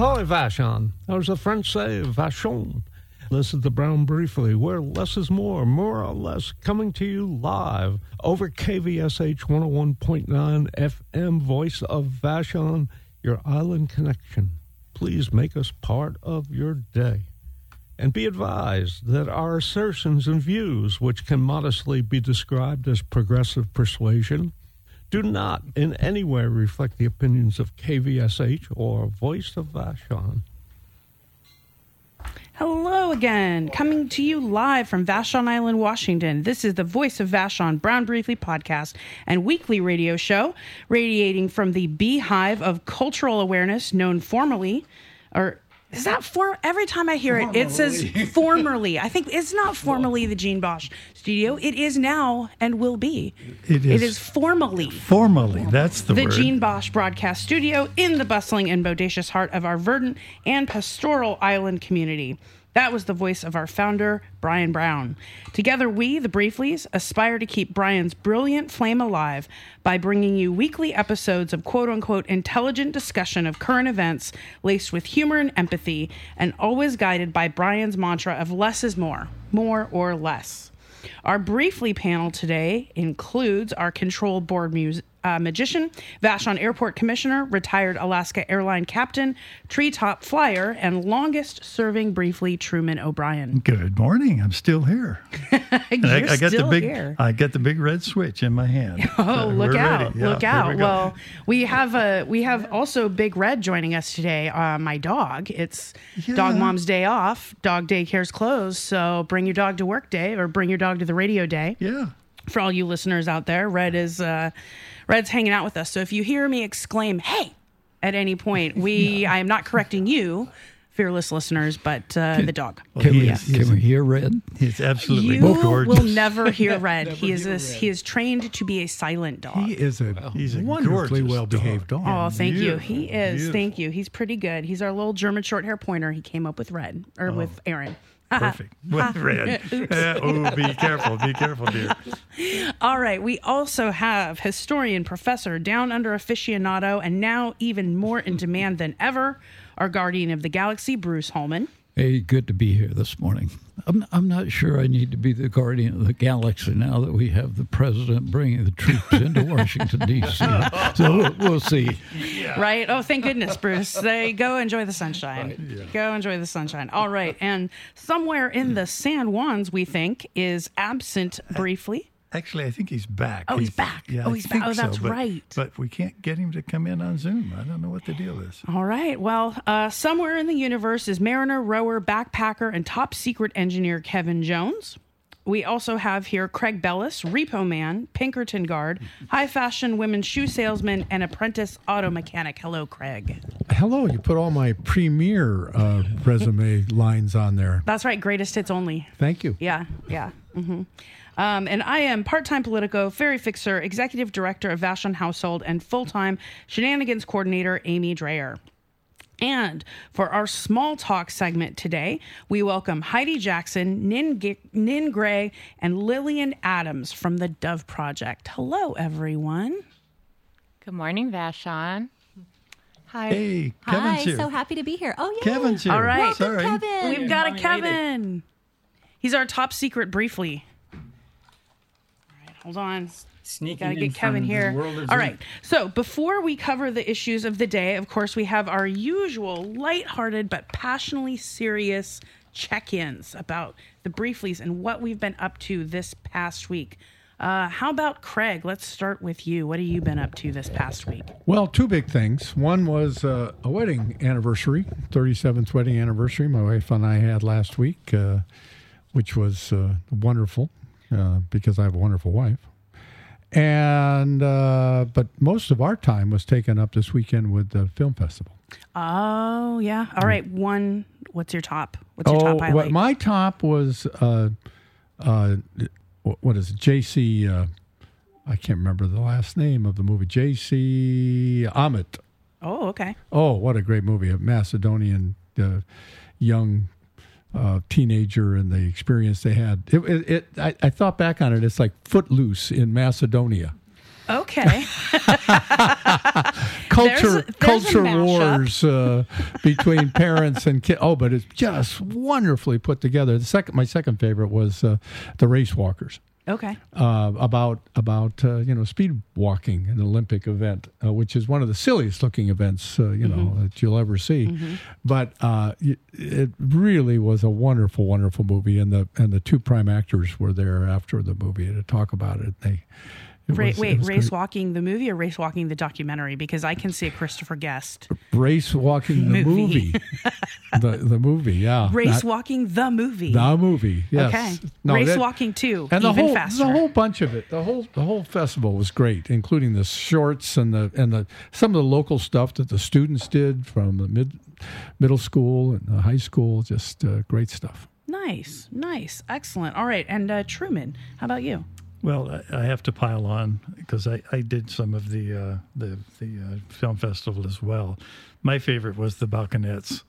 Ahoy, Vashon. Or as the French say, Vachon. This is the Brown Briefly, where less is more or less, coming to you live over KVSH 101.9 FM, voice of Vashon, your island connection. Please make us part of your day. And be advised that our assertions and views, which can modestly be described as progressive persuasion, do not in any way reflect the opinions of KVSH or Voice of Vashon. Hello again, coming to you live from Vashon Island, Washington. This is the Voice of Vashon Brown Briefly podcast and weekly radio show, radiating from the beehive of cultural awareness known formally, or is that for every time I hear it, it says formerly. I think it's not formerly the Gene Bosch studio. It is now and will be. It is formally. Formally, that's the word. The Gene Bosch broadcast studio in the bustling and bodacious heart of our verdant and pastoral island community. That was the voice of our founder, Brian Brown. Together, we, the Brieflies, aspire to keep Brian's brilliant flame alive by bringing you weekly episodes of quote-unquote intelligent discussion of current events laced with humor and empathy, and always guided by Brian's mantra of less is more or less. Our Briefly panel today includes our control board magician, Vashon Airport Commissioner, retired Alaska Airline Captain, Treetop Flyer, and longest-serving Briefly Truman O'Brien. Good morning. I'm still here. I got the big red switch in my hand. Oh, look out! Yeah, look out! Well, we have also Big Red joining us today. My dog. It's Dog Mom's day off. Dog daycare's closed, so bring your dog to work day or bring your dog to the radio day. Yeah. For all you listeners out there, Red's hanging out with us. So if you hear me exclaim, "Hey!" at any point, I am not correcting you, fearless listeners, but the dog. Well, can we hear Red? He's absolutely You gorgeous. will never hear Red. He is trained to be a silent dog. He's a wonderfully well-behaved dog. Oh, thank you. He is. Beautiful. Thank you. He's pretty good. He's our little German short hair pointer. He came up with Red, with Aaron. Perfect. With Red. Be careful. Be careful, dear. All right. We also have historian, professor, down under aficionado, and now even more in demand than ever, our guardian of the galaxy, Bruce Holman. Hey, good to be here this morning. I'm not sure I need to be the guardian of the galaxy now that we have the president bringing the troops into Washington, D.C. So we'll see. Yeah. Right? Oh, thank goodness, Bruce. Go enjoy the sunshine. Yeah. Go enjoy the sunshine. All right. And somewhere in the San Juans, we think, is absent briefly. Actually, I think he's back. Oh, he's back. Yeah, he's back. Oh, that's right. But we can't get him to come in on Zoom. I don't know what the deal is. All right. Well, somewhere in the universe is mariner, rower, backpacker, and top secret engineer Kevin Jones. We also have here Craig Bellis, repo man, Pinkerton guard, high fashion women's shoe salesman, and apprentice auto mechanic. Hello, Craig. Hello. You put all my premier resume lines on there. That's right. Greatest hits only. Thank you. Yeah. Mm-hmm. And I am part-time Politico, Ferry Fixer, Executive Director of Vashon Household, and full-time Shenanigans Coordinator, Amy Dreyer. And for our small talk segment today, we welcome Heidi Jackson, Nin Gray, and Lillian Adams from the Dove Project. Hello, everyone. Good morning, Vashon. Hi. Hey, Kevin's here. So happy to be here. Oh, yeah. Kevin's here. All right. Welcome, Kevin. We've got a Kevin. He's our top secret briefly. Hold on. Gotta get Kevin here. All right. So before we cover the issues of the day, of course, we have our usual lighthearted but passionately serious check-ins about the Brieflies and what we've been up to this past week. How about Craig? Let's start with you. What have you been up to this past week? Well, two big things. One was a wedding anniversary, 37th wedding anniversary my wife and I had last week, which was wonderful. Because I have a wonderful wife. And but most of our time was taken up this weekend with the film festival. Oh, yeah. All right. What's your top? What's your top highlight? Well, my top was, what is it? J.C. I can't remember the last name of the movie. J.C. Ahmet. Oh, okay. Oh, what a great movie. A Macedonian young teenager and the experience they had. I thought back on it. It's like Footloose in Macedonia. Okay. Culture There's a mashup. wars between parents and kids. Oh, but it's just wonderfully put together. My second favorite was the Race Walkers. Okay. About speed walking, an Olympic event, which is one of the silliest looking events that you'll ever see. But it really was a wonderful, wonderful movie, and the two prime actors were there after the movie to talk about it. Race great. Walking the movie or Race Walking the documentary? Because I can see a Christopher Guest. Race Walking the movie. the movie, yeah. Race Walking the movie. The movie, yes. Okay. No, Race Walking 2, and even faster. The whole bunch of it. The whole festival was great, including the shorts and the some of the local stuff that the students did from the middle school and the high school. Just great stuff. Nice. Excellent. All right. And Truman, how about you? Well, I have to pile on because I did some of the film festival as well. My favorite was The Balconettes.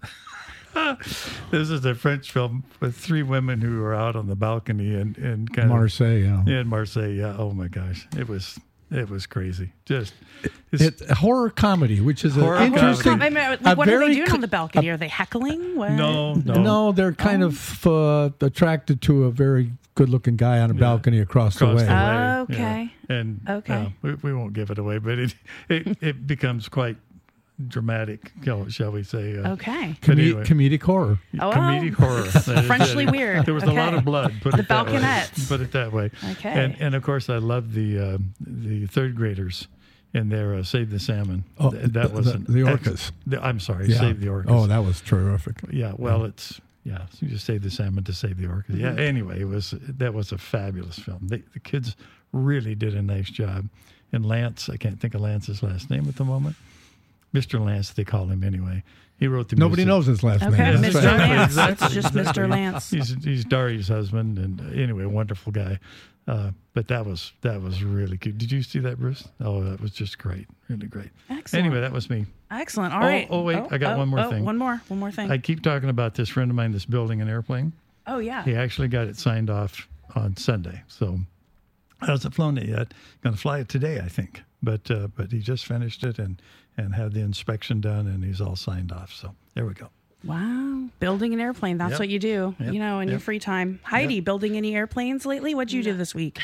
This is a French film with three women who are out on the balcony and kind Marseille, yeah. In Marseille, yeah. Oh my gosh, it was crazy. It's a horror comedy, which is Horror interesting. What are they doing on the balcony? Are they heckling? What? No. They're kind of attracted to a very good-looking guy on a balcony across the way. Okay. Yeah. And we won't give it away, but it becomes quite dramatic, shall we say? Okay. Comedic horror. Comedic horror. Frenchly weird. There was a lot of blood. Put it that way. Okay. And of course, I loved the third graders in their Save the Salmon. Oh, that was the orcas. I'm sorry, Save the Orcas. Oh, that was terrific. Yeah. Well, it's. Yeah, so you just save the salmon to save the orcas. Yeah. Anyway, that was a fabulous film. The kids really did a nice job. And Lance, I can't think of Lance's last name at the moment. Mr. Lance, they call him anyway. He wrote the Nobody music. knows his last name. Okay, That's Mr. right. Lance. It's just Mr. Lance. He's Daria's husband, and anyway, wonderful guy. But that was really cute. Did you see that, Bruce? Oh, that was just great, really great. Excellent. Anyway, that was me. Excellent. All right. Oh wait, I got one more thing. One more thing. I keep talking about this friend of mine that's building an airplane. Oh yeah. He actually got it signed off on Sunday, so hasn't flown it yet. Going to fly it today, I think. But he just finished it and had the inspection done, and he's all signed off. So there we go. Wow. Building an airplane. That's what you do, in your free time. Heidi, building any airplanes lately? What'd you do this week?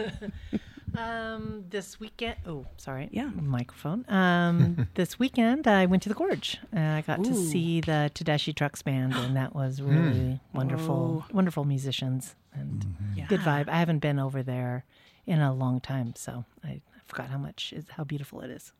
This weekend. Oh, sorry. Yeah. Microphone. This weekend, I went to the Gorge. I got to see the Tedeschi Trucks Band, and that was really wonderful. Wonderful musicians and good vibe. I haven't been over there in a long time, so I forgot how beautiful it is.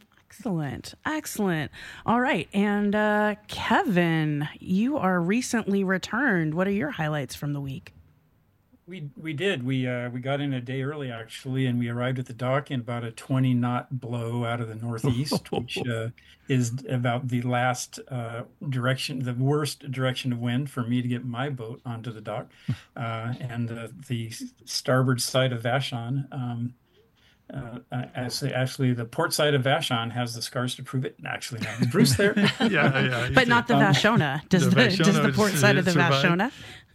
Excellent. All right. And Kevin, you are recently returned. What are your highlights from the week? We did. We got in a day early, actually, and we arrived at the dock in about a 20-knot blow out of the northeast, which is about the last direction, the worst direction of wind for me to get my boat onto the dock. And the starboard side of Vashon, actually, the port side of Vashon has the scars to prove it. Actually, no, is Bruce there? Yeah. But not the Vashona. Does the port side of the Vashona?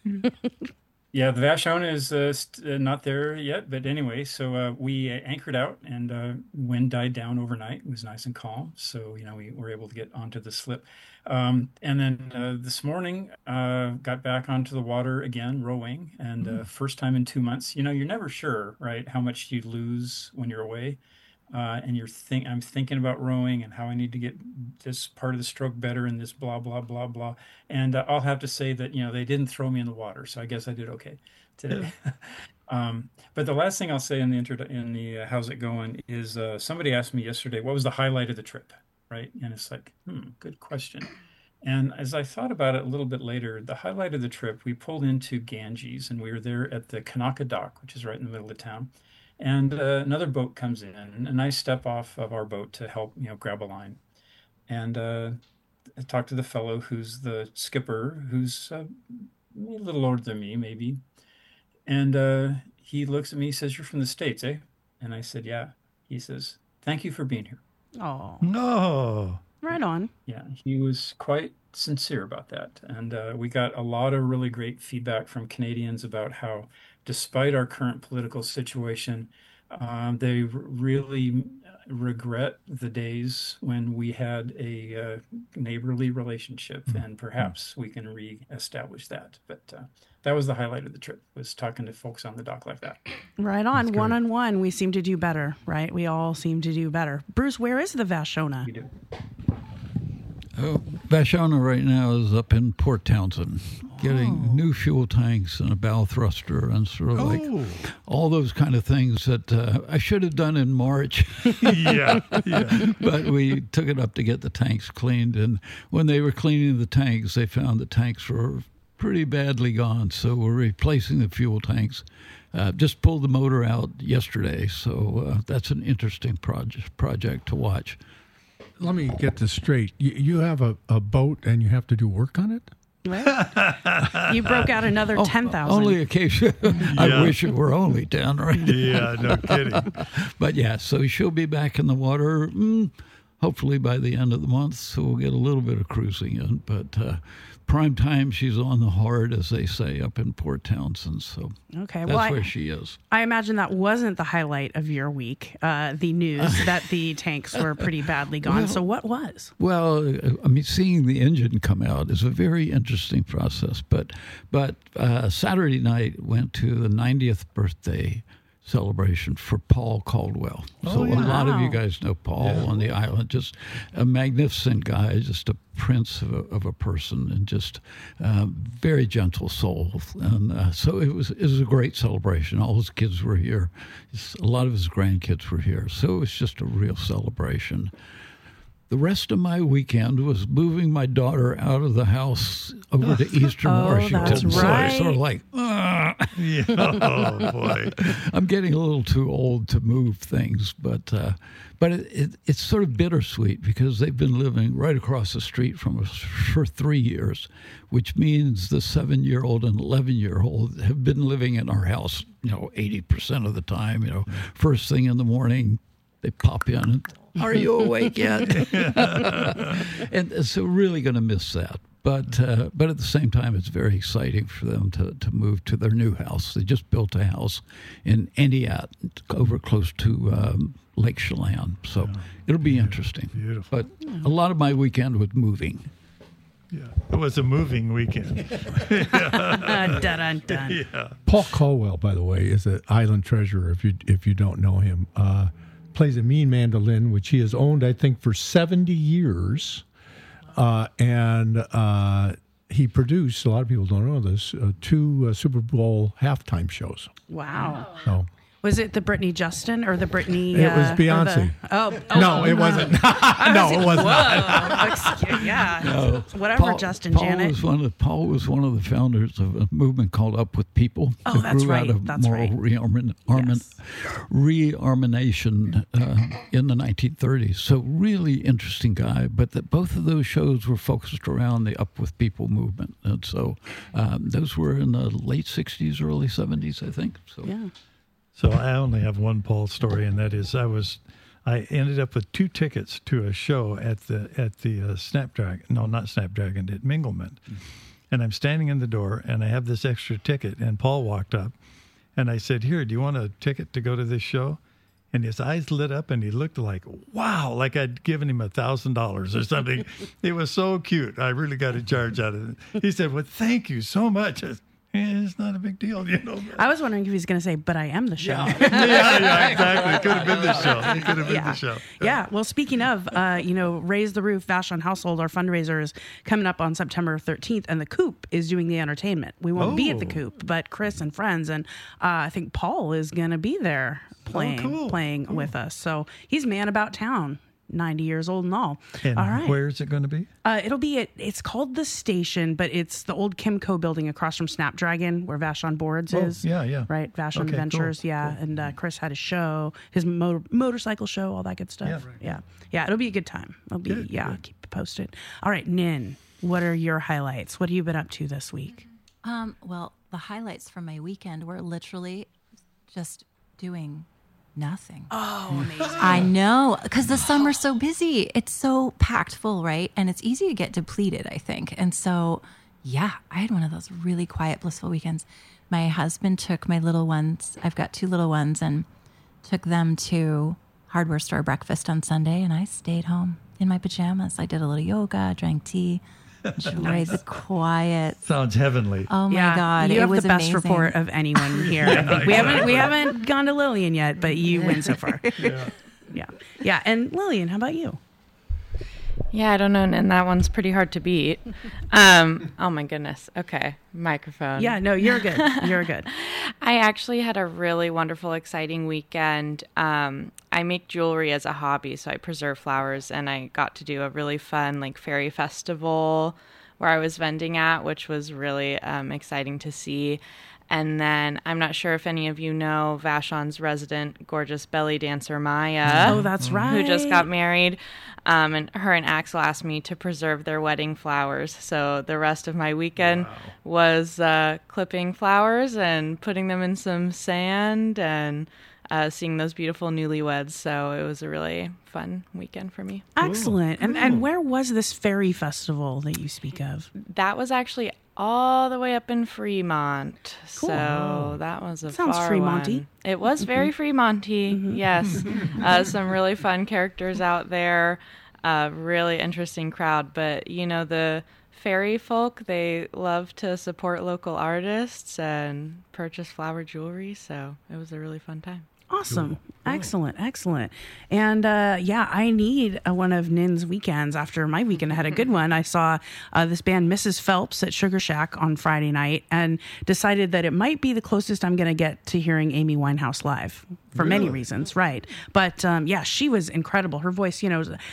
Yeah, the Vashon is not there yet, but anyway, so we anchored out, and wind died down overnight. It was nice and calm, so we were able to get onto the slip. And then this morning, got back onto the water again, rowing, and first time in 2 months. You're never sure, right, how much you lose when you're away. And I'm thinking about rowing and how I need to get this part of the stroke better and this blah, blah, blah, blah. And I'll have to say that, they didn't throw me in the water. So I guess I did okay today. But the last thing I'll say in the how's it going is somebody asked me yesterday, what was the highlight of the trip? Right. And it's like, good question. And as I thought about it a little bit later, the highlight of the trip, we pulled into Ganges and we were there at the Kanaka dock, which is right in the middle of town. And another boat comes in, and I step off of our boat to help, grab a line. And I talk to the fellow who's the skipper, who's a little older than me, maybe. And he looks at me, he says, "You're from the States, eh?" And I said, "Yeah." He says, "Thank you for being here." Oh. No. Right on. Yeah, he was quite sincere about that. And we got a lot of really great feedback from Canadians about how, despite our current political situation, They really regret the days when we had a neighborly relationship, and perhaps we can reestablish that. But that was the highlight of the trip, was talking to folks on the dock like that. Right on. One-on-one, we seem to do better, right? We all seem to do better. Bruce, where is the Vashona? We do. Vashona right now is up in Port Townsend, getting new fuel tanks and a bow thruster and sort of like all those kind of things that I should have done in March. Yeah. But we took it up to get the tanks cleaned. And when they were cleaning the tanks, they found the tanks were pretty badly gone. So we're replacing the fuel tanks. Just pulled the motor out yesterday. So that's an interesting project to watch. Let me get this straight. You have a boat and you have to do work on it? Right. You broke out another 10,000. Only occasion. I wish it were only 10, right? Yeah, no kidding. But yeah, so she'll be back in the water hopefully by the end of the month. So we'll get a little bit of cruising in. But prime time, she's on the hard, as they say, up in Port Townsend. So okay, that's where she is. I imagine that wasn't the highlight of your week, the news that the tanks were pretty badly gone. So what was? Well, I mean, seeing the engine come out is a very interesting process. But Saturday night went to the 90th birthday celebration for Paul Caldwell. So a lot of you guys know Paul on the island. Just a magnificent guy, just a prince of a person, and just very gentle soul. And so it was a great celebration. All his kids were here. A lot of his grandkids were here. So it was just a real celebration. The rest of my weekend was moving my daughter out of the house over to Eastern Washington. That's right. So sort of like, Yeah. Oh, boy. I'm getting a little too old to move things, but it's sort of bittersweet because they've been living right across the street from us for 3 years, which means the 7-year-old and 11-year-old have been living in our house, 80% of the time. First thing in the morning, they pop in and, are you awake yet? And so really going to miss that. But at the same time, it's very exciting for them to move to their new house. They just built a house in Entiat, over close to Lake Chelan. So it'll be interesting. Beautiful. But a lot of my weekend was moving. Yeah, it was a moving weekend. Dun, dun, dun. Yeah. Paul Caldwell, by the way, is an island treasure. If you don't know him, plays a mean mandolin, which he has owned, I think, for 70 years. And he produced, a lot of people don't know this, 2 Super Bowl halftime shows. Wow. So Was it the Britney Justin or the Britney? it was Beyonce. No, it wasn't. No, it was not. Yeah. No. Whatever, Justin Janet. Paul was one of the founders of a movement called Up With People. Oh, that that's grew right. out of That's moral right. rearmament in the 1930s. So really interesting guy. But both of those shows were focused around the Up With People movement. And so those were in the late 60s, early 70s, I think. So. Yeah. So I only have one Paul story, and that is I ended up with 2 tickets to a show at the Snapdragon. No, not Snapdragon, at Minglement. And I'm standing in the door, and I have this extra ticket, and Paul walked up, and I said, "Here, do you want a ticket to go to this show?" And his eyes lit up, and he looked like, wow, like I'd given him $1,000 or something. It was so cute. I really got a charge out of it. He said, "Well, thank you so much." It's not a big deal, I was wondering if he was going to say, "But I am the show." Yeah, exactly. It could have been the show. It could have been the show. Yeah. Well, speaking of, Raise the Roof, Vashon Household, our fundraiser is coming up on September 13th, and the Coop is doing the entertainment. We won't be at the Coop, but Chris and friends, and I think Paul is going to be there playing with us. So he's man about town. 90 years old and all. And all right. where is it going to be? It'll be it's called The Station, but it's the old Kimco building across from Snapdragon where Vashon Boards is. Yeah. Right, Vashon Ventures, cool. And Chris had a show, his motorcycle show, all that good stuff. Yeah, it'll be a good time. It'll be, good. Keep it posted. All right, Nin, what are your highlights? What have you been up to this week? Well, the highlights from my weekend were literally just doing nothing. Oh, amazing. I know, because the summer's so busy. It's so packed full, right? And it's easy to get depleted, I think. And so, I had one of those really quiet, blissful weekends. My husband took my little ones. I've got 2 little ones, and took them to hardware store breakfast on Sunday, and I stayed home in my pajamas. I did a little yoga, drank tea, enjoyed the quiet. Sounds heavenly. Oh my God, you have was the best amazing. report of anyone here. I think we haven't gone to Lillian yet, but you win so far. Yeah. And Lillian, how about you? Yeah, I don't know, and that one's pretty hard to beat. Oh my goodness. Okay, microphone. Yeah, no, you're good. You're good. I actually had a really wonderful, exciting weekend. I make jewelry as a hobby, so I preserve flowers, and I got to do a really fun fairy festival where I was vending at, which was really exciting to see. And then I'm not sure if any of you know Vashon's resident gorgeous belly dancer, Maya. Oh, that's right. Who just got married. And her and Axel asked me to preserve their wedding flowers. So the rest of my weekend was clipping flowers and putting them in some sand and seeing those beautiful newlyweds. So it was a really fun weekend for me. Excellent. And where was this fairy festival that you speak of? That was actually all the way up in Fremont. Cool. So that was a Sounds far Fremonty. one. It was very Fremonty, yes. Some really fun characters out there. Really interesting crowd. But, the fairy folk, they love to support local artists and purchase flower jewelry. So it was a really fun time. Awesome. Excellent. And I need one of Nin's weekends. After my weekend, I had a good one. I saw this band Mrs. Phelps at Sugar Shack on Friday night and decided that it might be the closest I'm going to get to hearing Amy Winehouse live for many reasons. Right. But she was incredible. Her voice,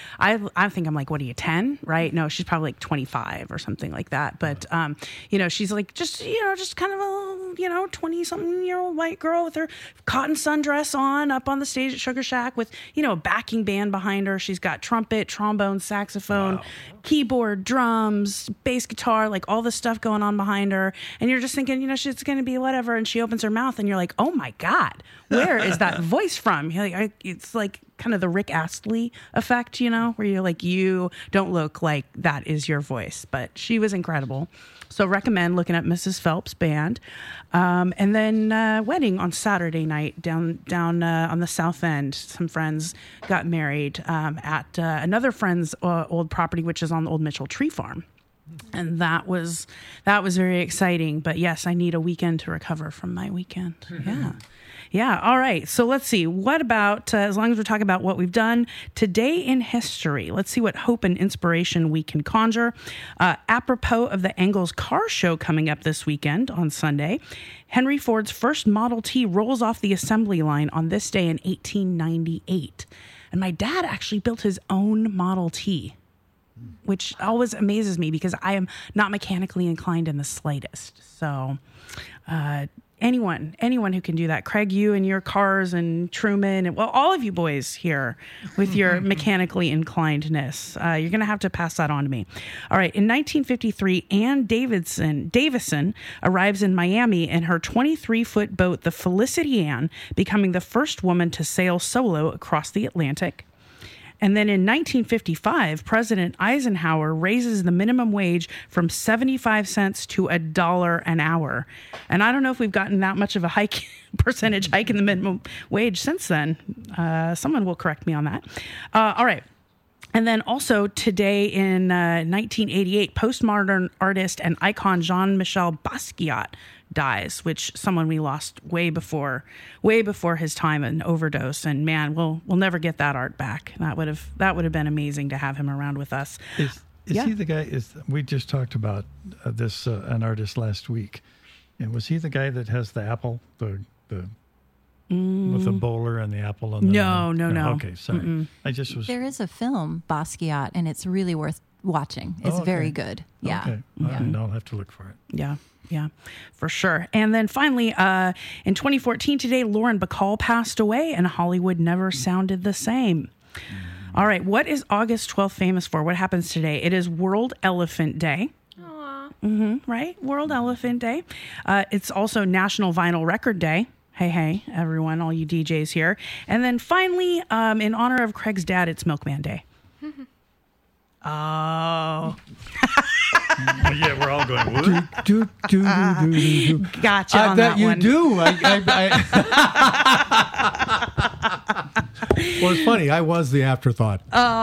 I think I'm like, what are you, 10? Right. No, she's probably like 25 or something like that. But, she's like just kind of a, 20 something year old white girl with her cotton sundress on up on the stage at Sugar Shack with, a backing band behind her. She's got trumpet, trombone, saxophone, keyboard, drums, bass guitar, like all this stuff going on behind her. And you're just thinking, she's going to be whatever. And she opens her mouth and you're like, oh my God, where is that voice from? It's like kind of the Rick Astley effect, where you're like, you don't look like that is your voice. But she was incredible. So recommend looking at Mrs. Phelps Band. And then wedding on Saturday night down on the South End. Some friends got married at another friend's old property, which is on the old Mitchell Tree Farm. And that was very exciting. But yes, I need a weekend to recover from my weekend. Yeah. All right. So let's see. What about, as long as we're talking about what we've done today in history, let's see what hope and inspiration we can conjure. Apropos of the Engels Car Show coming up this weekend on Sunday, Henry Ford's first Model T rolls off the assembly line on this day in 1898. And my dad actually built his own Model T, which always amazes me because I am not mechanically inclined in the slightest. So, anyone who can do that. Craig, you and your cars and Truman, and all of you boys here with your mechanically inclinedness, you're going to have to pass that on to me. All right. In 1953, Ann Davison arrives in Miami in her 23-foot boat, the Felicity Ann, becoming the first woman to sail solo across the Atlantic. And then in 1955, President Eisenhower raises the minimum wage from 75 cents to $1 an hour. And I don't know if we've gotten that much of a percentage hike in the minimum wage since then. Someone will correct me on that. All right. And then also today in 1988, postmodern artist and icon Jean-Michel Basquiat dies, which someone we lost way before his time, an overdose. And man, we'll never get that art back. That would have been amazing to have him around with us. Is he the guy? We just talked about an artist last week, and was he the guy that has the apple, the with the bowler and the apple on the No. Okay, sorry. Mm-mm. I just was. There is a film, Basquiat, and it's really worth watching. It's very good. Yeah. Okay. I'll have to look for it. Yeah, for sure. And then finally, in 2014 today, Lauren Bacall passed away, and Hollywood never sounded the same. All right, what is August 12th famous for? What happens today? It is World Elephant Day. Aww. Right? World Elephant Day. It's also National Vinyl Record Day. Hey, everyone, all you DJs here. And then finally, in honor of Craig's dad, it's Milkman Day. Oh. Yeah, we're all going, what? Gotcha on that you one. do. Well, it's funny. I was the afterthought.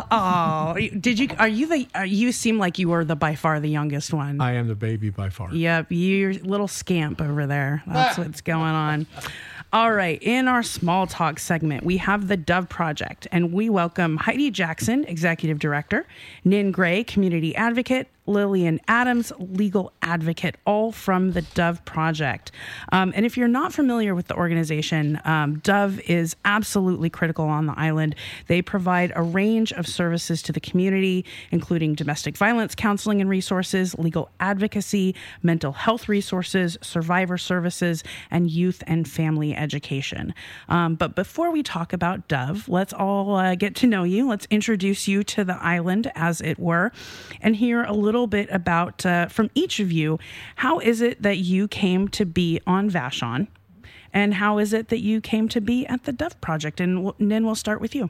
You seem like you were by far the youngest one. I am the baby by far. Yep, you're a little scamp over there. That's what's going on. All right, in our small talk segment, we have the Dove Project, and we welcome Heidi Jackson, Executive Director, Nin Gray, Community Advocate, Lillian Adams, Legal Advocate, all from the Dove Project. And if you're not familiar with the organization, Dove is absolutely critical on the island. They provide a range of services to the community, including domestic violence counseling and resources, legal advocacy, mental health resources, survivor services, and youth and family education. But before we talk about Dove, let's all get to know you. Let's introduce you to the island, as it were, and hear a little bit about, from each of you, how is it that you came to be on Vashon, and how is it that you came to be at the Dove Project? And then we'll start with you.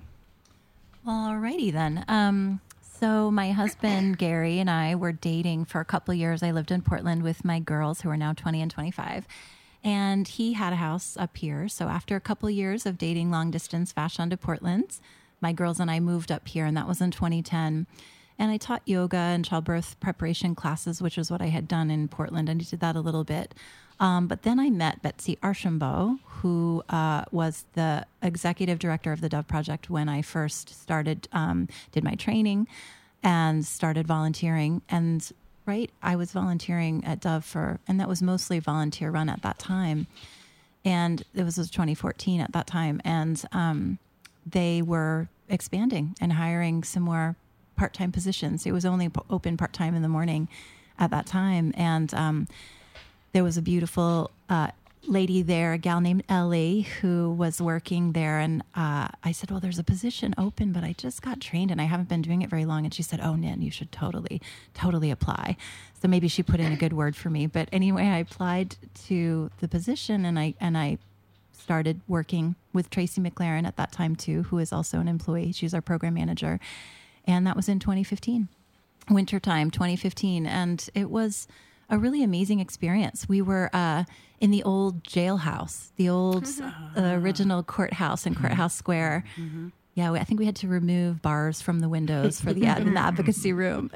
All righty then. So my husband, Gary, and I were dating for a couple of years. I lived in Portland with my girls, who are now 20 and 25. And he had a house up here. So after a couple of years of dating long distance Vashon to Portland, my girls and I moved up here, and that was in 2010. And I taught yoga and childbirth preparation classes, which is what I had done in Portland. And I did that a little bit. But then I met Betsy Archambault, who was the executive director of the Dove Project when I first started, did my training and started volunteering. And I was volunteering at Dove and that was mostly volunteer run at that time. And it was 2014 at that time. And they were expanding and hiring some more part-time positions. It was only open part-time in the morning at that time. And there was a beautiful lady there, a gal named Ellie, who was working there. And I said, well, there's a position open, but I just got trained and I haven't been doing it very long. And she said, oh, Nin, you should totally apply. So maybe she put in a good word for me. But anyway, I applied to the position, and I started working with Tracy McLaren at that time too, who is also an employee. She's our program manager. And that was in 2015, wintertime 2015. And it was a really amazing experience. We were in the old jailhouse, the old original courthouse in Courthouse Square. Mm-hmm. Yeah, I think we had to remove bars from the windows for the advocacy room.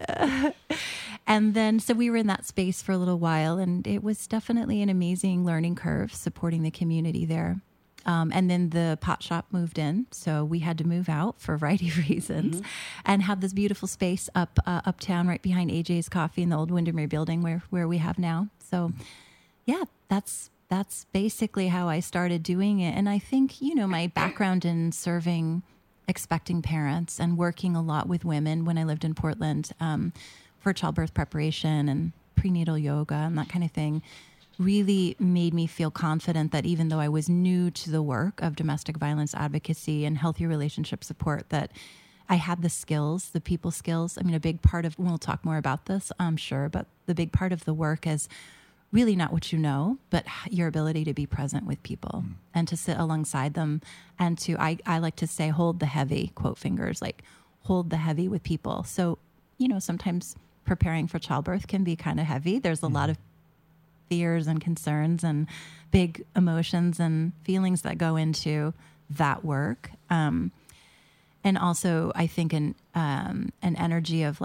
And then, so we were in that space for a little while, and it was definitely an amazing learning curve supporting the community there. And then the pot shop moved in, so we had to move out for a variety of reasons, and have this beautiful space uptown right behind AJ's Coffee in the old Windermere building where we have now. So, yeah, that's basically how I started doing it. And I think, my background in serving expecting parents and working a lot with women when I lived in Portland for childbirth preparation and prenatal yoga and that kind of thing really made me feel confident that even though I was new to the work of domestic violence advocacy and healthy relationship support, that I had the skills, the people skills. I mean, a big part of, we'll talk more about this, I'm sure, but the big part of the work is really not what you know, but your ability to be present with people and to sit alongside them and to, I like to say, hold the heavy, quote fingers, like hold the heavy with people. So, sometimes preparing for childbirth can be kind of heavy. There's a lot of fears and concerns and big emotions and feelings that go into that work. And also I think an energy of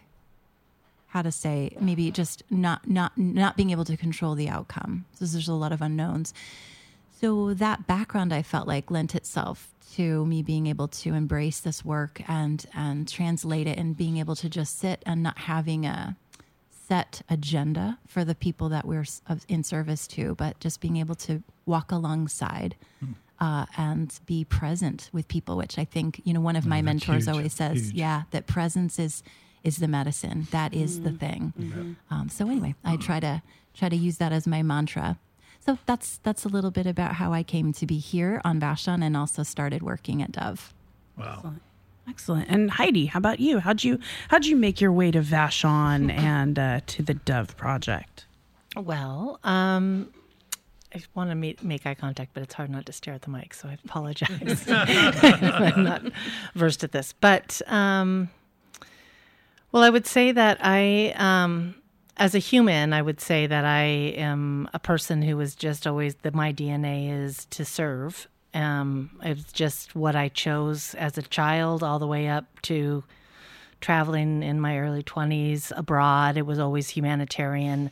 how to say, maybe just not being able to control the outcome. So there's a lot of unknowns. So that background, I felt like, lent itself to me being able to embrace this work and translate it, and being able to just sit and not having a set agenda for the people that we're in service to, but just being able to walk alongside and be present with people, which I think, one of my mentors always says, that presence is the medicine. That is the thing. So anyway, I try to use that as my mantra. So that's a little bit about how I came to be here on Vashon and also started working at Dove. Wow. Excellent. And Heidi, how about you? How'd you make your way to Vashon and to the Dove Project? Well, I want to make eye contact, but it's hard not to stare at the mic, so I apologize. I'm not versed at this. But, I would say that as a human, I would say that I am a person who is just always, my DNA is to serve It's just what I chose as a child, all the way up to traveling in my early 20s abroad. It was always humanitarian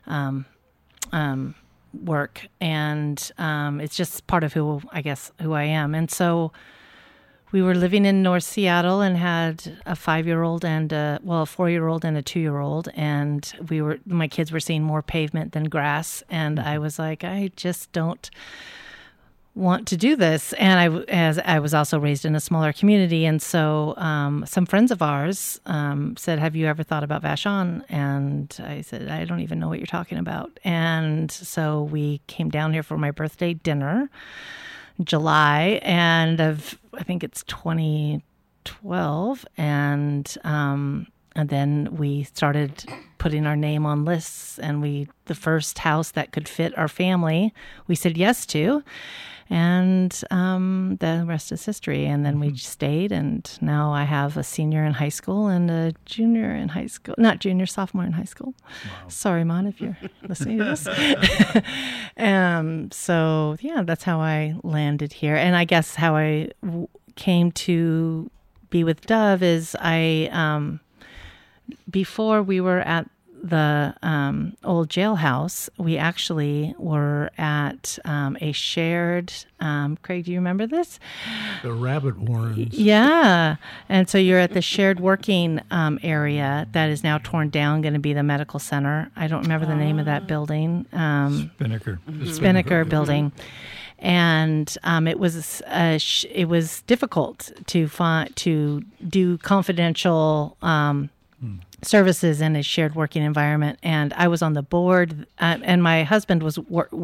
work, and it's just part of who I am. And so we were living in North Seattle and had a 5-year-old and a 4-year-old and a 2-year-old, and my kids were seeing more pavement than grass, and I was like, I just don't want to do this. And I was also raised in a smaller community, and so some friends of ours said, have you ever thought about Vashon? And I said, I don't even know what you're talking about. And so we came down here for my birthday dinner, July, and I think it's 2012, and then we started putting our name on lists, and the first house that could fit our family, we said yes to. And the rest is history. And then we stayed, and now I have a senior in high school and a junior in high school. Not junior, sophomore in high school. Wow. Sorry, Mon, if you're listening to this. So, yeah, that's how I landed here. And I guess how I came to be with Dove is before we were at the old jailhouse, we actually were at a shared, Craig, do you remember this? The rabbit warrens. Yeah. And so you're at the shared working area that is now torn down, going to be the medical center. I don't remember the name of that building. Spinnaker building. And it was difficult to do confidential services in a shared working environment, and I was on the board, and my husband was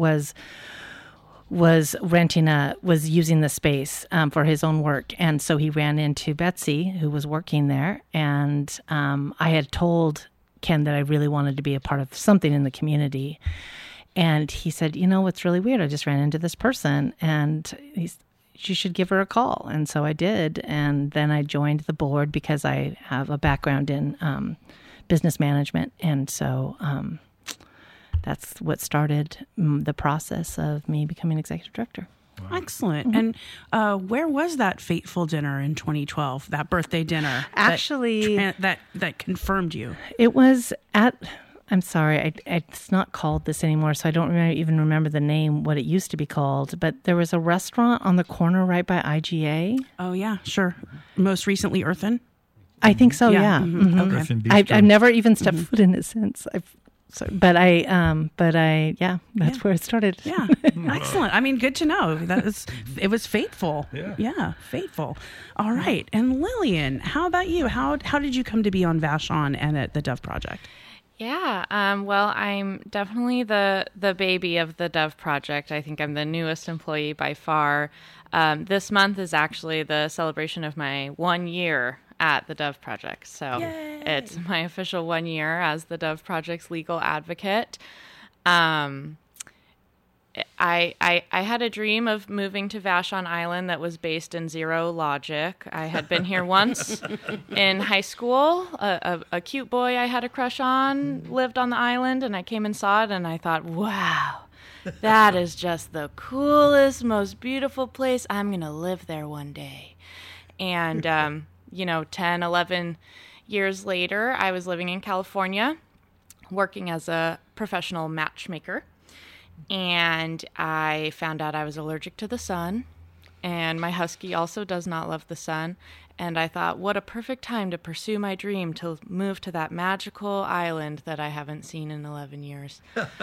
using the space for his own work, and so he ran into Betsy, who was working there, and I had told Ken that I really wanted to be a part of something in the community, and he said, you know what's really weird? I just ran into this person, and you should give her a call. And so I did. And then I joined the board because I have a background in business management. And so that's what started the process of me becoming executive director. Wow. Excellent. Mm-hmm. And where was that fateful dinner in 2012, that birthday dinner? Actually, that confirmed you? It was at... I'm sorry, it's not called this anymore, so I don't even remember the name, what it used to be called. But there was a restaurant on the corner right by IGA. Oh, yeah, sure. Most recently, Earthen? I think so, yeah. Mm-hmm. Okay. I've never even stepped foot in it since. That's where it started. Yeah, excellent. I mean, good to know. It was fateful. Yeah, fateful. All right. And Lillian, how about you? How did you come to be on Vashon and at the Dove Project? Yeah, well, I'm definitely the baby of the Dove Project. I think I'm the newest employee by far. This month is actually the celebration of my 1 year at the Dove Project. So Yay! It's my official 1 year as the Dove Project's legal advocate. I had a dream of moving to Vashon Island that was based in zero logic. I had been here once in high school. A cute boy I had a crush on lived on the island, and I came and saw it, and I thought, wow, that is just the coolest, most beautiful place. I'm going to live there one day. And, 10, 11 years later, I was living in California, working as a professional matchmaker. And I found out I was allergic to the sun, and my husky also does not love the sun. And I thought, what a perfect time to pursue my dream to move to that magical island that I haven't seen in 11 years.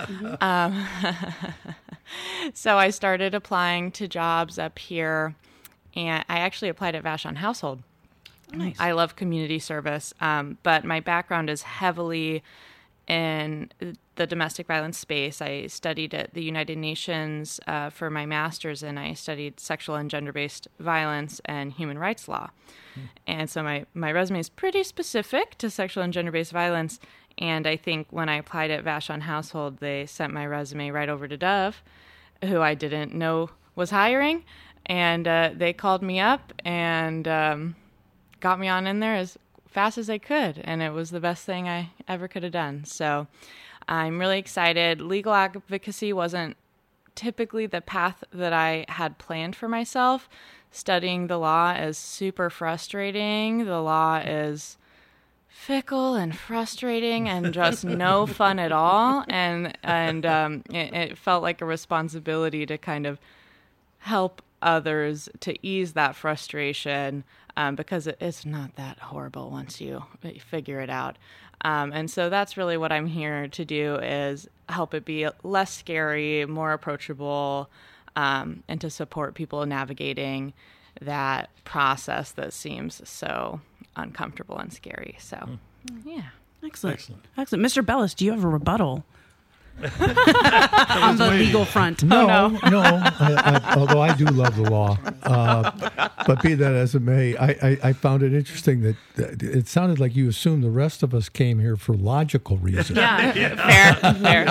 So I started applying to jobs up here, and I actually applied at Vashon Household. Nice. I love community service, but my background is heavily in the domestic violence space. I studied at the United Nations for my master's, and I studied sexual and gender-based violence and human rights law. And so my resume is pretty specific to sexual and gender-based violence. And I think when I applied at Vashon Household, they sent my resume right over to Dove, who I didn't know was hiring. And they called me up and got me on in there as fast as I could, and it was the best thing I ever could have done. So I'm really excited. Legal advocacy wasn't typically the path that I had planned for myself. Studying the law is super frustrating. The law is fickle and frustrating and just no fun at all. And it felt like a responsibility to kind of help others to ease that frustration, because it's not that horrible once you figure it out. And so that's really what I'm here to do, is help it be less scary, more approachable, and to support people navigating that process that seems so uncomfortable and scary. So, yeah. Excellent. Mr. Bellis, do you have a rebuttal on the legal front? No. Although I do love the law, but be that as it may, I found it interesting that it sounded like you assumed the rest of us came here for logical reasons. Yeah, fair.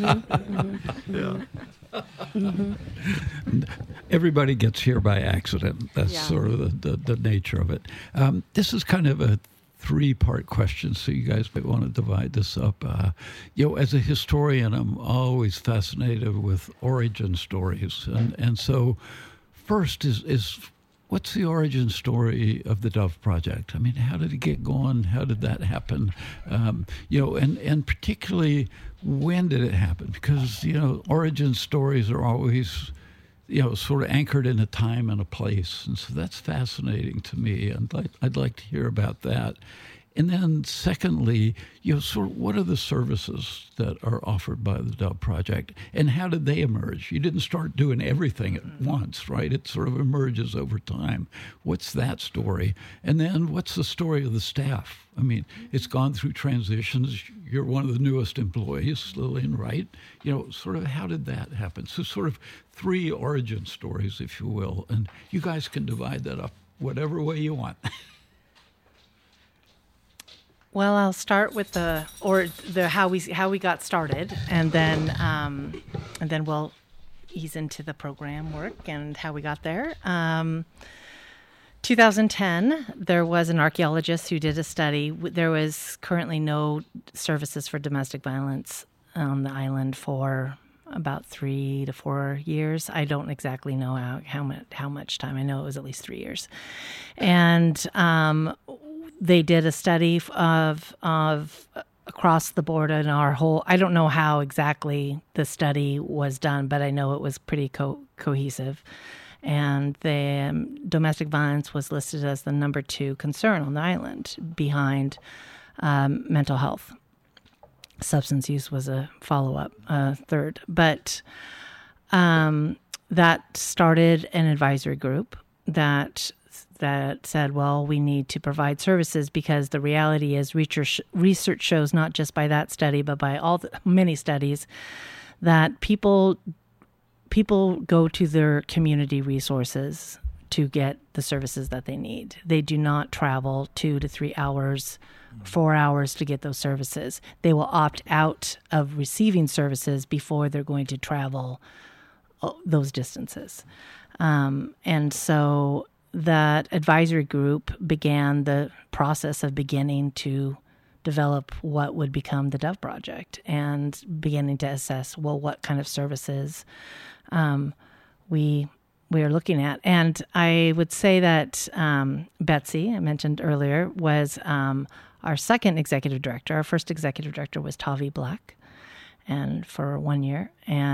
Everybody gets here by accident. That's sort of the nature of it. This is kind of a three-part question, so you guys might want to divide this up. As a historian, I'm always fascinated with origin stories, and so first is what's the origin story of the Dove Project? I mean, how did it get going? How did that happen? And particularly, when did it happen? Because origin stories are always sort of anchored in a time and a place. And so that's fascinating to me. And I'd like to hear about that. And then secondly, sort of what are the services that are offered by the Dove Project, and how did they emerge? You didn't start doing everything at once, right? It sort of emerges over time. What's that story? And then what's the story of the staff? I mean, it's gone through transitions. You're one of the newest employees, Lillian, right? Sort of how did that happen? So sort of three origin stories, if you will, and you guys can divide that up whatever way you want. Well, I'll start with the how we got started, and then we'll ease into the program work and how we got there. 2010, there was an archaeologist who did a study. There was currently no services for domestic violence on the island for about 3 to 4 years. I don't exactly know how much time. I know it was at least 3 years, and they did a study of across the board in our whole. I don't know how exactly the study was done, but I know it was pretty cohesive. And the domestic violence was listed as the number 2 concern on the island, behind mental health. Substance use was a follow-up, third. But that started an advisory group that said, well, we need to provide services, because the reality is research shows, not just by that study, but by many studies, that people go to their community resources to get the services that they need. They do not travel 2 to 3 hours, 4 hours to get those services. They will opt out of receiving services before they're going to travel those distances. And so that advisory group began the process of beginning to develop what would become the Dove Project, and beginning to assess, well, what kind of services we are looking at. And I would say that Betsy, I mentioned earlier, was our second executive director. Our first executive director was Tavi Black, and for 1 year.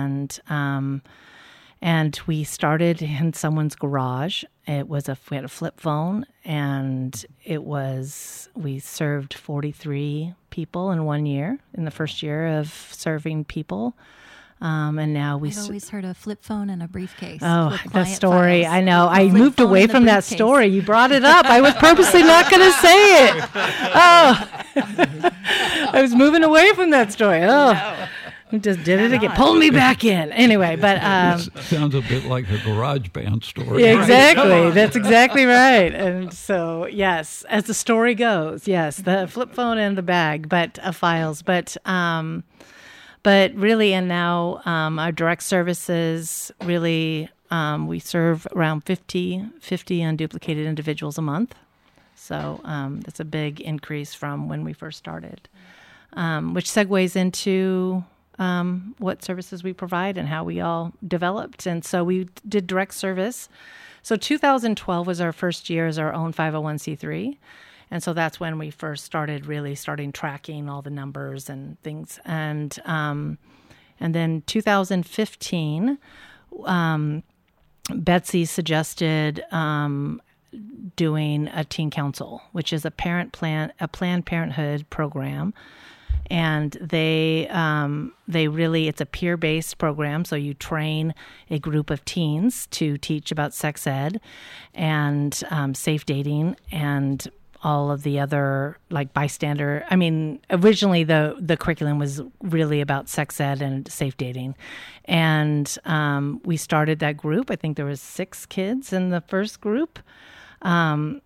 And we started in someone's garage. We had a flip phone, and we served 43 people in 1 year, in the first year of serving people. And now I've always heard a flip phone and a briefcase. Oh, the story. Files. I know. I moved away from that story. You brought it up. I was purposely not going to say it. Oh, I was moving away from that story. Oh. No. Just did it again. Pulled me back in. Anyway, but it sounds a bit like a garage band story. Yeah, exactly. Right? That's exactly right. And so, yes, as the story goes, yes, the flip phone and the bag, but files. But really, and now our direct services really, we serve around 50 unduplicated individuals a month. So that's a big increase from when we first started, which segues into what services we provide and how we all developed. And so we did direct service. So 2012 was our first year as our own 501c3. And so that's when we first started tracking all the numbers and things. And then 2015, Betsy suggested doing a teen council, which is a Planned Parenthood program. And they really, it's a peer-based program. So you train a group of teens to teach about sex ed and safe dating and all of the other like bystander. I mean, originally the curriculum was really about sex ed and safe dating. And we started that group. I think there was 6 kids in the first group. And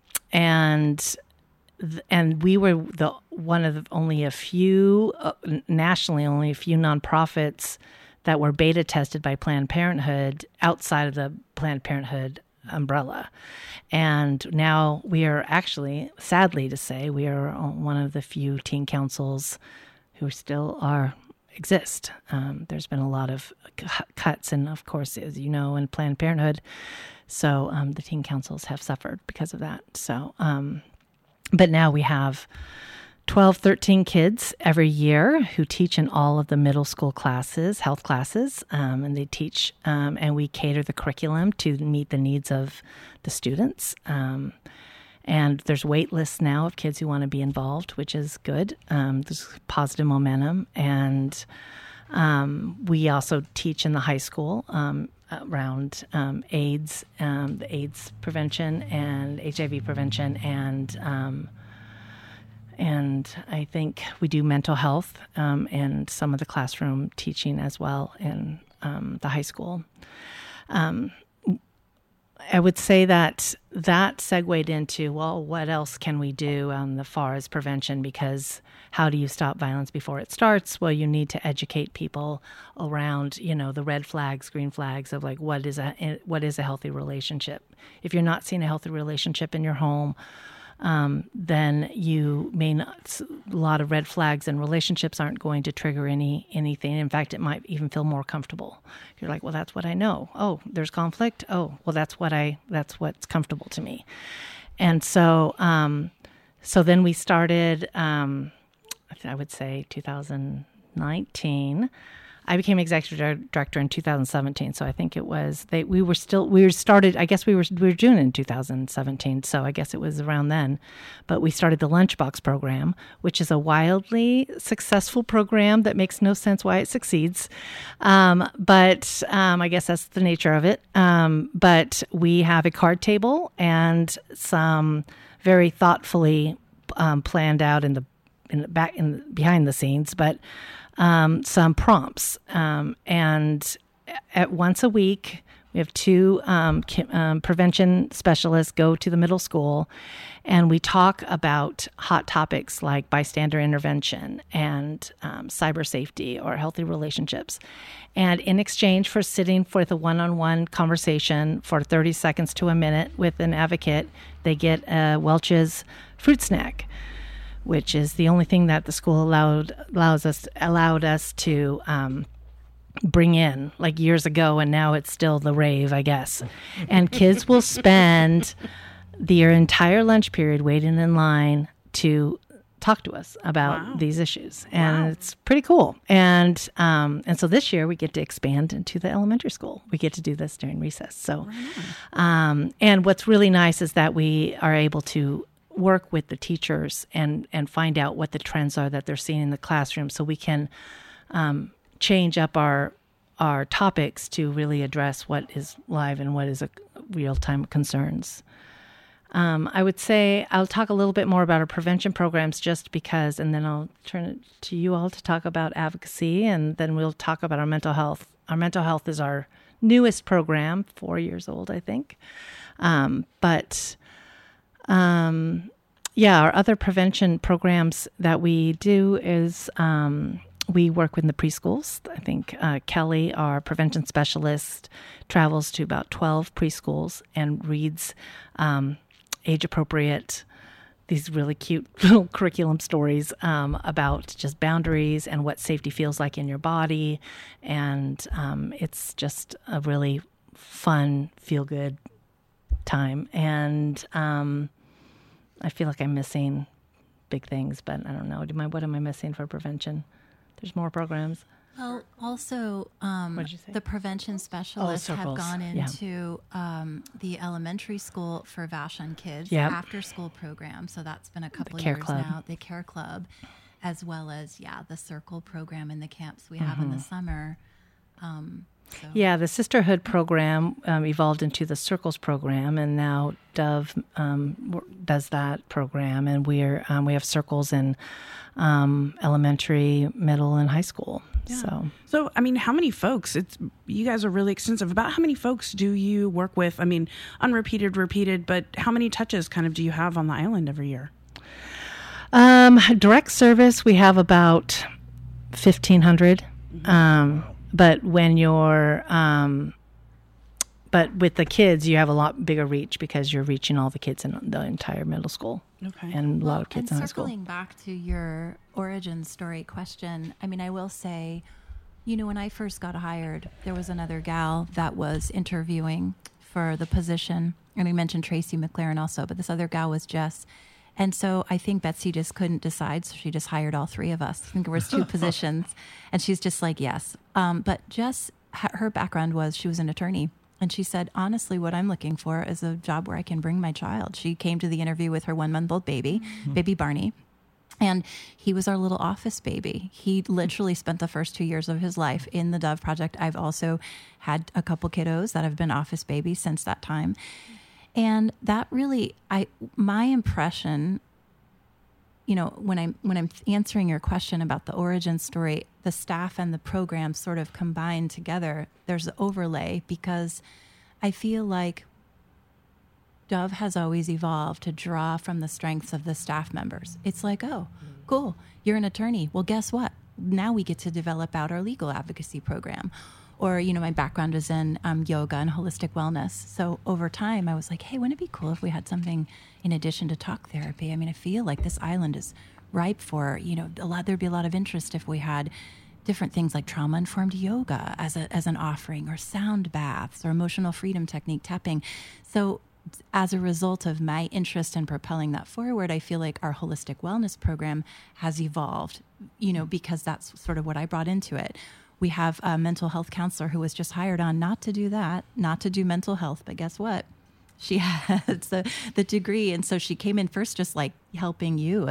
we were one of only a few, nationally, only a few nonprofits that were beta tested by Planned Parenthood outside of the Planned Parenthood umbrella. And now we are actually, sadly to say, we are one of the few teen councils who still exist. There's been a lot of cuts, and of course, as you know, in Planned Parenthood. So the teen councils have suffered because of that. So, but now we have 12, 13 kids every year who teach in all of the middle school classes, health classes, and they teach, and we cater the curriculum to meet the needs of the students. And there's wait lists now of kids who want to be involved, which is good. There's positive momentum. And we also teach in the high school around AIDS, the AIDS prevention and HIV prevention, and I think we do mental health and some of the classroom teaching as well in the high school. I would say that segued into, well, what else can we do on the far as prevention? Because how do you stop violence before it starts? Well, you need to educate people around, the red flags, green flags of like what is a healthy relationship. If you're not seeing a healthy relationship in your home, then you may not. A lot of red flags and relationships aren't going to trigger anything. In fact, it might even feel more comfortable. You're like, well, that's what I know. Oh, there's conflict. Oh, well, that's what's comfortable to me. And so, so then we started. I would say 2019. I became executive director in 2017, so I think it was we were started. I guess we were June in 2017, so I guess it was around then. But we started the Lunchbox program, which is a wildly successful program that makes no sense why it succeeds. But I guess that's the nature of it. But we have a card table and some very thoughtfully planned out behind the scenes, but some prompts. And at once a week, we have 2 prevention specialists go to the middle school, and we talk about hot topics like bystander intervention and cyber safety or healthy relationships. And in exchange for sitting for the one-on-one conversation for 30 seconds to a minute with an advocate, they get a Welch's fruit snack, which is the only thing that the school allowed us to bring in like years ago, and now it's still the rave, I guess. And kids will spend their entire lunch period waiting in line to talk to us about these issues, and it's pretty cool. And so this year we get to expand into the elementary school. We get to do this during recess. So, and what's really nice is that we are able to work with the teachers and find out what the trends are that they're seeing in the classroom, so we can change up our topics to really address what is live and what is a real-time concerns. I would say I'll talk a little bit more about our prevention programs just because, and then I'll turn it to you all to talk about advocacy, and then we'll talk about our mental health. Our mental health is our newest program, 4 years old, I think. Our other prevention programs that we do is we work with the preschools. I think Kelly, our prevention specialist, travels to about 12 preschools and reads age-appropriate these really cute little curriculum stories about just boundaries and what safety feels like in your body. And it's just a really fun, feel-good time. And I feel like I'm missing big things, but I don't know. What am I missing for prevention? There's more programs. Well, also, What'd you say? the prevention specialists have circles. gone Yeah. into the elementary school for Vashon kids Yep. after school program. So that's been a couple Care years Club. now. The Care Club, as well as the Circle program in the camps we have in the summer. So. Yeah, the Sisterhood program evolved into the Circles program, and now Dove does that program, and we have Circles in elementary, middle, and high school. Yeah. So, I mean, how many folks? You guys are really extensive. About how many folks do you work with? I mean, unrepeated, repeated, but how many touches kind of do you have on the island every year? Direct service, we have about 1,500. But when you're, but with the kids, you have a lot bigger reach because you're reaching all the kids in the entire middle school. Okay. And a lot of kids in high school. Circling back to your origin story question, I mean, I will say, when I first got hired, there was another gal that was interviewing for the position. And we mentioned Tracy McLaren also, but this other gal was Jess. And so I think Betsy just couldn't decide, so she just hired all three of us. I think there was 2 positions, and she's just like, yes. But Jess, her background was she was an attorney, and she said, honestly, what I'm looking for is a job where I can bring my child. She came to the interview with her 1-month-old baby, baby Barney, and he was our little office baby. He literally spent the first 2 years of his life in the Dove Project. I've also had a couple kiddos that have been office babies since that time. And that really, my impression, when I'm answering your question about the origin story, the staff and the program sort of combined together. There's an overlay because I feel like Dove has always evolved to draw from the strengths of the staff members. It's like, oh, cool, you're an attorney. Well, guess what? Now we get to develop out our legal advocacy program. Or, my background is in yoga and holistic wellness. So over time, I was like, hey, wouldn't it be cool if we had something in addition to talk therapy? I mean, I feel like this island is ripe for, there'd be a lot of interest if we had different things like trauma-informed yoga as an offering, or sound baths, or emotional freedom technique tapping. So as a result of my interest in propelling that forward, I feel like our holistic wellness program has evolved, because that's sort of what I brought into it. We have a mental health counselor who was just hired on not to do mental health, but guess what? She has the degree. And so she came in first just like helping you,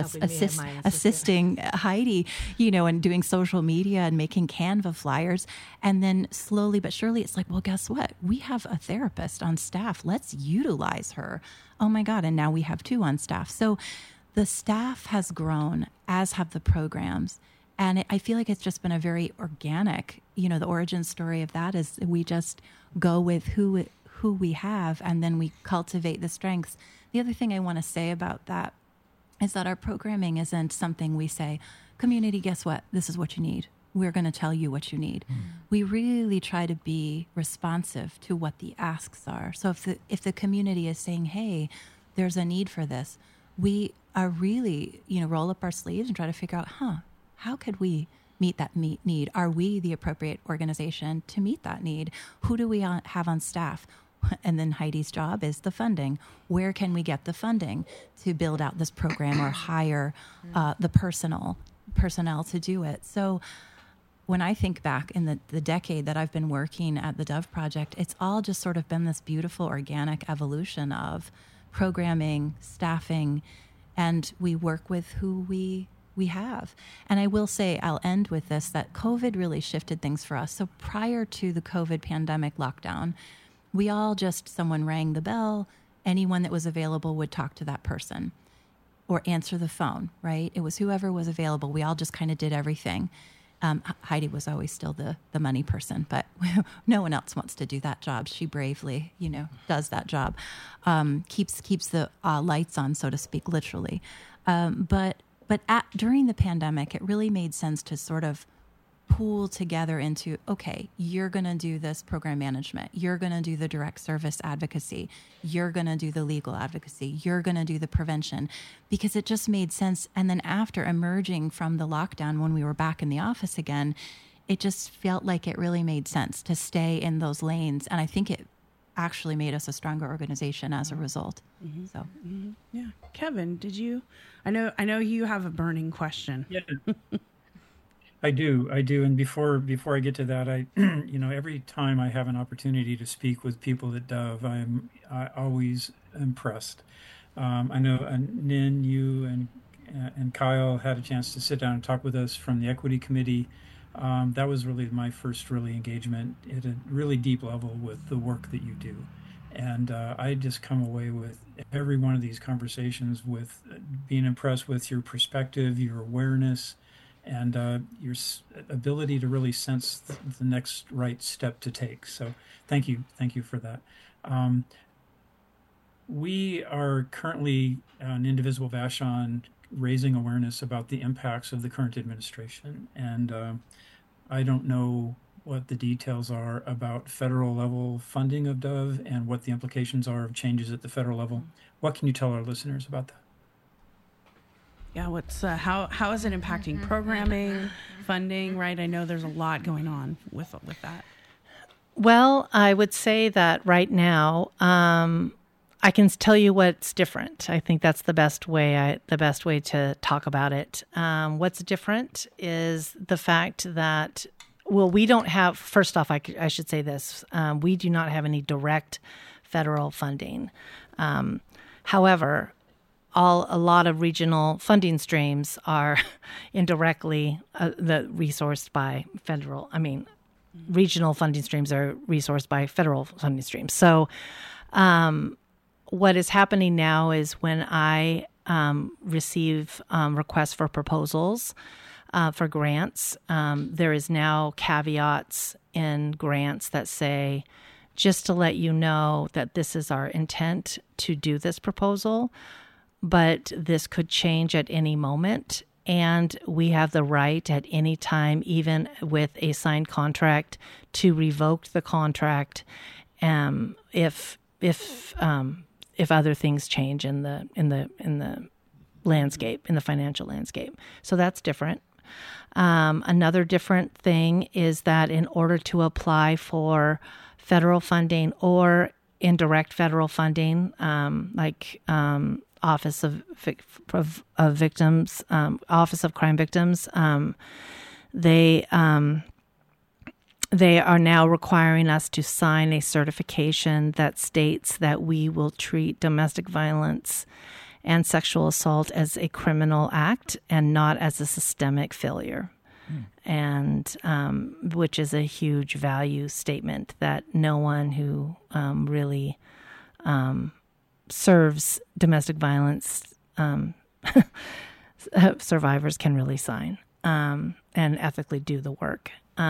assisting Heidi, and doing social media and making Canva flyers. And then slowly but surely, it's like, well, guess what? We have a therapist on staff. Let's utilize her. Oh my God. And now we have 2 on staff. So the staff has grown, as have the programs. And I feel like it's just been a very organic, the origin story of that is we just go with who we have, and then we cultivate the strengths. The other thing I want to say about that is that our programming isn't something we say, community, guess what? This is what you need. We're going to tell you what you need. We really try to be responsive to what the asks are. So if the community is saying, hey, there's a need for this, we are really, roll up our sleeves and try to figure out, how could we meet that need? Are we the appropriate organization to meet that need? Who do we have on staff? And then Heidi's job is the funding. Where can we get the funding to build out this program or hire the personnel to do it? So when I think back in the decade that I've been working at the Dove Project, it's all just sort of been this beautiful organic evolution of programming, staffing, and we work with who we have. And I will say, I'll end with this, that COVID really shifted things for us. So prior to the COVID pandemic lockdown, we all someone rang the bell, anyone that was available would talk to that person or answer the phone, right? It was whoever was available. We all just kind of did everything. Heidi was always still the money person, but no one else wants to do that job. She bravely, does that job, keeps the lights on, so to speak, literally. But during the pandemic, it really made sense to sort of pool together into, okay, you're going to do this program management. You're going to do the direct service advocacy. You're going to do the legal advocacy. You're going to do the prevention, because it just made sense. And then after emerging from the lockdown, when we were back in the office again, it just felt like it really made sense to stay in those lanes. And I think it actually made us a stronger organization as a result. Mm-hmm. So, yeah. Kevin, did you? I know you have a burning question. Yeah. I do. And before I get to that, I, every time I have an opportunity to speak with people at Dove, I'm always impressed. I know Nin, you, and Kyle had a chance to sit down and talk with us from the Equity Committee. That was really my first engagement at a really deep level with the work that you do. And I just come away with every one of these conversations with being impressed with your perspective, your awareness, and your ability to really sense the next right step to take. So thank you for that. We are currently on Indivisible Vashon raising awareness about the impacts of the current administration. And I don't know what the details are about federal level funding of Dove and what the implications are of changes at the federal level. What can you tell our listeners about that? Yeah, what's how is it impacting programming, funding, right? I know there's a lot going on with that. Well, I would say that right now, I can tell you what's different. I think that's the best way to talk about it. What's different is the fact that, well, we don't have, first off, I should say this, we do not have any direct federal funding. However, a lot of regional funding streams are indirectly resourced by federal. I mean, regional funding streams are resourced by federal funding streams. So, what is happening now is when I receive requests for proposals for grants, there is now caveats in grants that say, just to let you know that this is our intent to do this proposal, but this could change at any moment. And we have the right at any time, even with a signed contract, to revoke the contract if other things change in the landscape, in the financial landscape. So that's different. Another different thing is that in order to apply for federal funding or indirect federal funding, like Office of Victims, Office of Crime Victims, they are now requiring us to sign a certification that states that we will treat domestic violence and sexual assault as a criminal act and not as a systemic failure. And which is a huge value statement that no one who really serves domestic violence survivors can really sign and ethically do the work.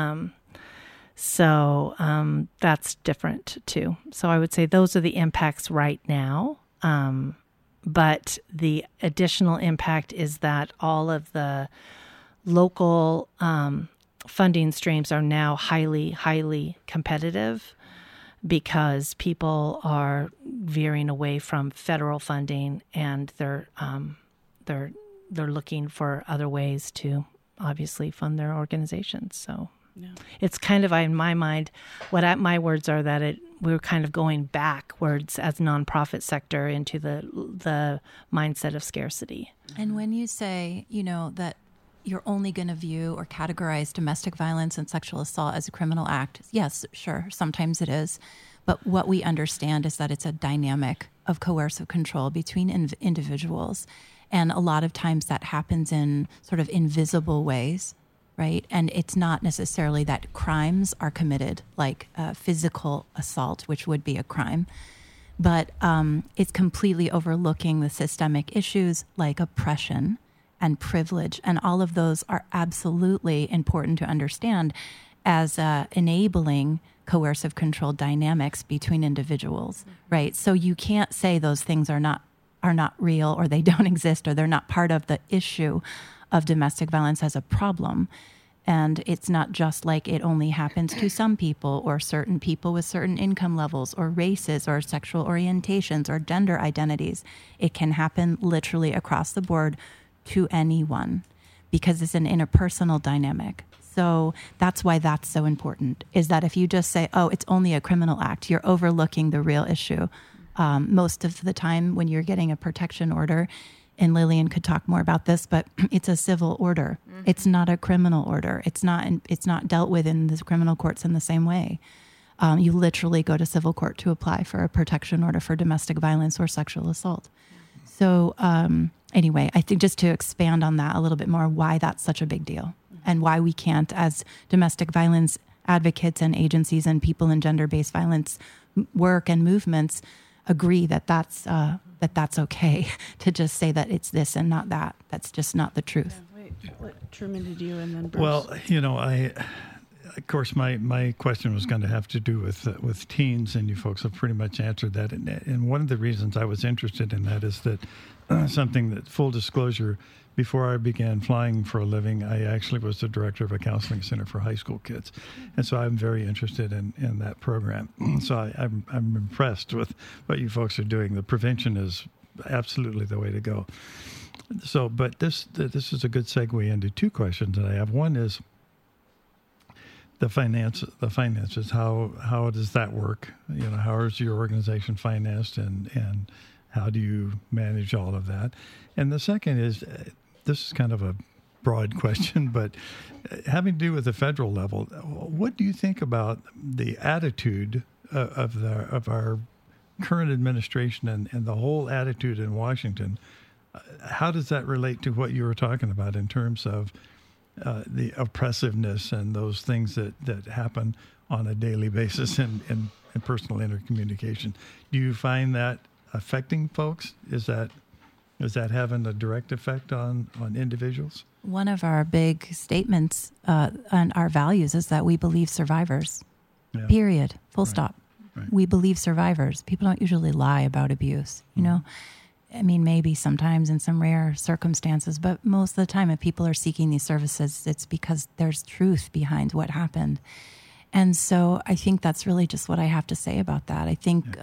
So that's different too. So I would say those are the impacts right now. But the additional impact is that all of the local funding streams are now highly, highly competitive because people are veering away from federal funding and they're looking for other ways to obviously fund their organizations. So it's kind of, in my mind, my words are that we're kind of going backwards as a nonprofit sector into the mindset of scarcity. And when you say, that you're only going to view or categorize domestic violence and sexual assault as a criminal act, yes, sure, sometimes it is. But what we understand is that it's a dynamic of coercive control between individuals. And a lot of times that happens in sort of invisible ways, right? And it's not necessarily that crimes are committed, like physical assault, which would be a crime, but it's completely overlooking the systemic issues like oppression and privilege. And all of those are absolutely important to understand as enabling coercive control dynamics between individuals, right? So you can't say those things are not real, or they don't exist, or they're not part of the issue of domestic violence as a problem. And it's not just like it only happens to some people or certain people with certain income levels or races or sexual orientations or gender identities. It can happen literally across the board to anyone because it's an interpersonal dynamic. So that's why that's so important, is that if you just say, oh, it's only a criminal act, you're overlooking the real issue. Most of the time when you're getting a protection order, and Lillian could talk more about this, but it's a civil order. Mm-hmm. It's not a criminal order. It's not dealt with in the criminal courts in the same way. You literally go to civil court to apply for a protection order for domestic violence or sexual assault. Mm-hmm. So anyway, I think just to expand on that a little bit more, why that's such a big deal and why we can't, as domestic violence advocates and agencies and people in gender-based violence work and movements, agree that that's okay to just say that it's this and not that. That's just not the truth. Yeah, wait, Truman, did you and then Bruce? Well, of course, my question was going to have to do with teens, and you folks have pretty much answered that. And one of the reasons I was interested in that is that something that, full disclosure, before I began flying for a living, I actually was the director of a counseling center for high school kids. And so I'm very interested in that program. So I'm impressed with what you folks are doing. The prevention is absolutely the way to go. So, but this is a good segue into two questions that I have. One is the finances. How does that work? How is your organization financed, and how do you manage all of that? And the second is, this is kind of a broad question, but having to do with the federal level, what do you think about the attitude of our current administration and the whole attitude in Washington? How does that relate to what you were talking about in terms of the oppressiveness and those things that happen on a daily basis in personal intercommunication? Do you find that affecting folks? Is that having a direct effect on individuals? One of our big statements on our values is that we believe survivors, period, full stop. Right. We believe survivors. People don't usually lie about abuse, you know? I mean, maybe sometimes in some rare circumstances, but most of the time if people are seeking these services, it's because there's truth behind what happened. And so I think that's really just what I have to say about that. I think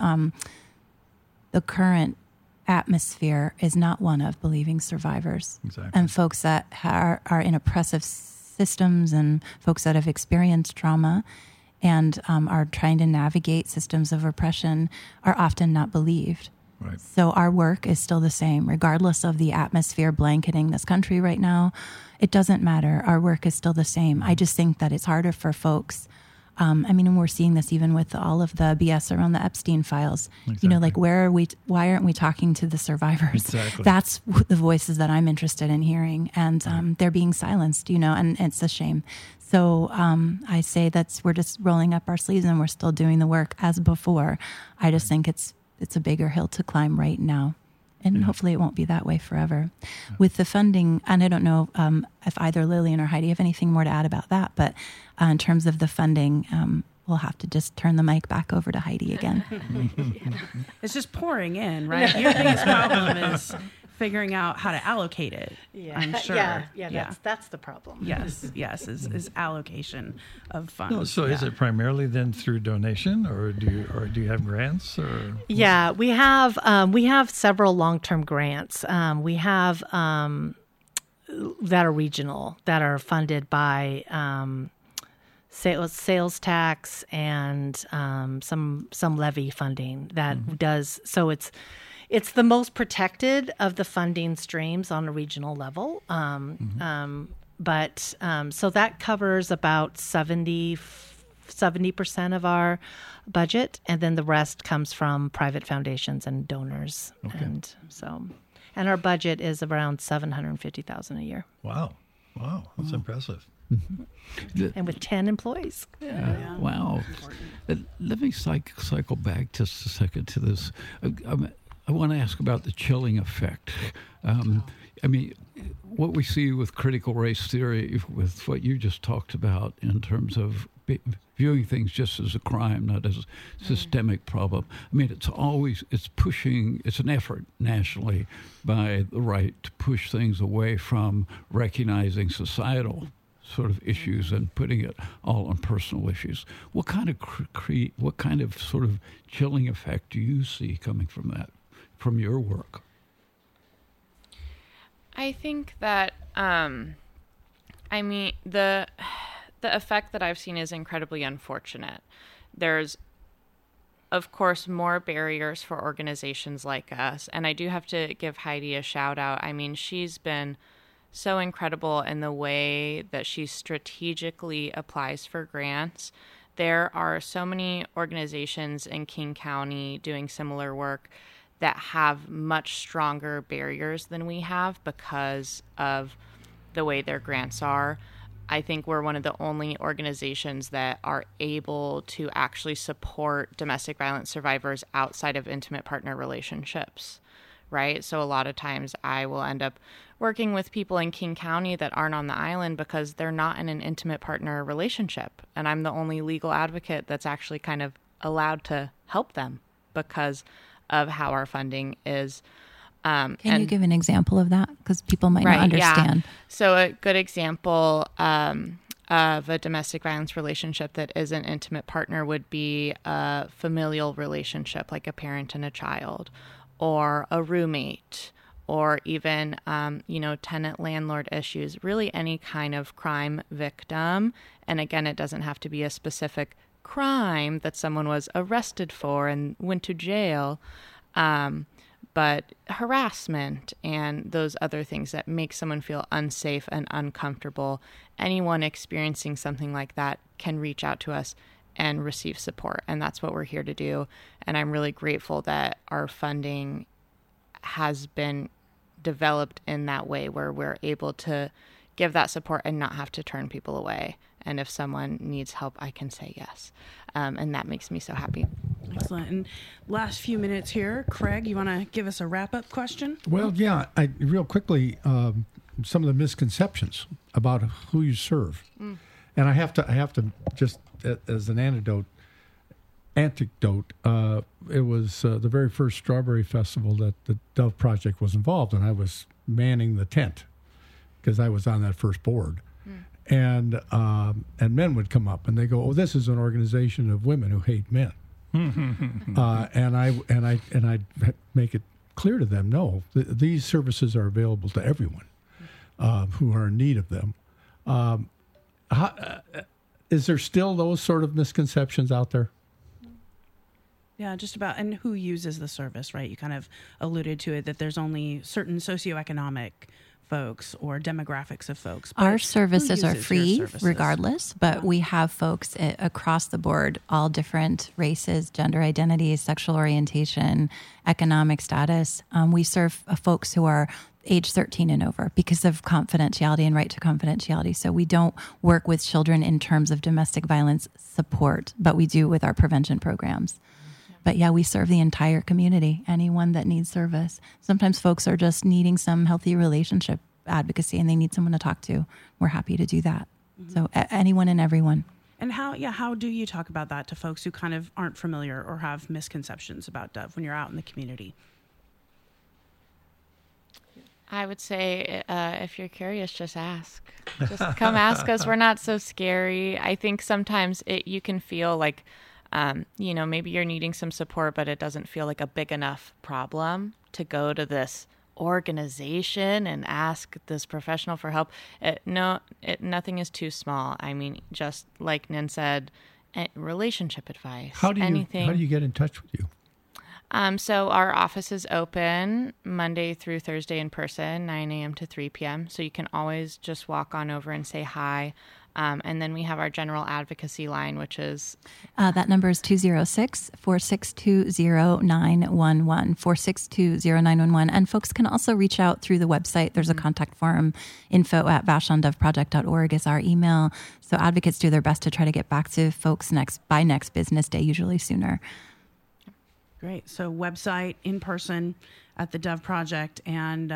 the current atmosphere is not one of believing survivors. Exactly. And folks that are in oppressive systems and folks that have experienced trauma and are trying to navigate systems of oppression are often not believed. Right. So our work is still the same, regardless of the atmosphere blanketing this country right now. It doesn't matter. Our work is still the same. I just think that it's harder for folks. And we're seeing this even with all of the BS around the Epstein files. Exactly. Why aren't we talking to the survivors? Exactly. That's the voices that I'm interested in hearing. And they're being silenced, and it's a shame. So I say we're just rolling up our sleeves and we're still doing the work as before. I just think it's a bigger hill to climb right now. And hopefully it won't be that way forever. Yeah. With the funding, and I don't know if either Lillian or Heidi have anything more to add about that, but in terms of the funding, we'll have to just turn the mic back over to Heidi again. It's just pouring in, right? Your biggest problem is figuring out how to allocate it. Yeah, I'm sure. Yeah. That's the problem. Yes, is allocation of funds. So is it primarily then through donation, or do you have grants? Or yeah, we have several long-term grants. We have that are regional, that are funded by sales tax and some levy funding that does. So it's the most protected of the funding streams on a regional level. But so that covers about 70% of our budget, and then the rest comes from private foundations and donors. Okay. And our budget is around $750,000 a year. Wow, that's impressive. And with 10 employees. Yeah. Wow. Let me cycle back just a second to this. I want to ask about the chilling effect. What we see with critical race theory, with what you just talked about in terms of viewing things just as a crime, not as a systemic problem. It's an effort nationally by the right to push things away from recognizing societal sort of issues and putting it all on personal issues. What kind of sort of chilling effect do you see coming from that, from your work? I think that, the effect that I've seen is incredibly unfortunate. There's, of course, more barriers for organizations like us. And I do have to give Heidi a shout out. I mean, she's been so incredible in the way that she strategically applies for grants. There are so many organizations in King County doing similar work that have much stronger barriers than we have because of the way their grants are. I think we're one of the only organizations that are able to actually support domestic violence survivors outside of intimate partner relationships, right? So a lot of times I will end up working with people in King County that aren't on the island because they're not in an intimate partner relationship. And I'm the only legal advocate that's actually kind of allowed to help them because of how our funding is. Can you give an example of that? Because people might not understand. Yeah. So a good example of a domestic violence relationship that is an intimate partner would be a familial relationship, like a parent and a child, or a roommate, or even, tenant-landlord issues, really any kind of crime victim. And again, it doesn't have to be a specific crime that someone was arrested for and went to jail. But harassment and those other things that make someone feel unsafe and uncomfortable, anyone experiencing something like that can reach out to us and receive support. And that's what we're here to do. And I'm really grateful that our funding has been developed in that way where we're able to give that support and not have to turn people away. And if someone needs help, I can say yes. And that makes me so happy. Excellent. And last few minutes here, Craig, you want to give us a wrap-up question? Well, yeah, real quickly, some of the misconceptions about who you serve. And I have to just, as an anecdote, it was the very first Strawberry Festival that the Dove Project was involved in. I was manning the tent because I was on that first board. And men would come up and they go, "Oh, this is an organization of women who hate men." And I'd make it clear to them, no, these services are available to everyone who are in need of them. Is there still those sort of misconceptions out there? Yeah, just about. And who uses the service, right? You kind of alluded to it, that there's only certain socioeconomic folks or demographics of folks. Our services are free regardless, but we have folks across the board, all different races, gender identities, sexual orientation, economic status. We serve folks who are age 13 and over because of confidentiality and right to confidentiality. So we don't work with children in terms of domestic violence support, but we do with our prevention programs. But yeah, we serve the entire community, anyone that needs service. Sometimes folks are just needing some healthy relationship advocacy and they need someone to talk to. We're happy to do that. So anyone and everyone. And how do you talk about that to folks who kind of aren't familiar or have misconceptions about Dove when you're out in the community? I would say if you're curious, just ask. Just come ask us. We're not so scary. I think sometimes you can feel like, maybe you're needing some support, but it doesn't feel like a big enough problem to go to this organization and ask this professional for help. Nothing is too small. I mean, just like Nin said, relationship advice. How do you get in touch with you? So our office is open Monday through Thursday in person, 9 a.m. to 3 p.m. So you can always just walk on over and say hi. And then we have our general advocacy line, which is... that number is 206-462-0911, 462-0911. And folks can also reach out through the website. There's a contact form. info@vashondoveproject.org is our email. So advocates do their best to try to get back to folks by next business day, usually sooner. Great. So website, in person at the Dove Project, and